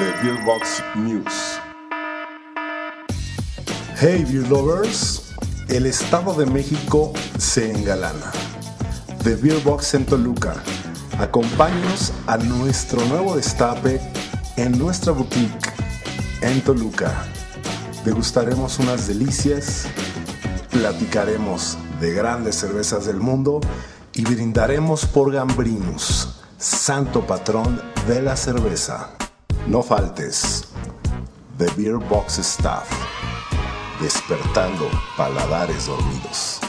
The Beer Box News. Hey Beer Lovers, el Estado de México se engalana. The Beer Box en Toluca. Acompáñanos a nuestro nuevo destape en nuestra boutique en Toluca. Degustaremos unas delicias, platicaremos de grandes cervezas del mundo y brindaremos por Gambrinus, santo patrón de la cerveza. No faltes. The Beer Box Staff, despertando paladares dormidos.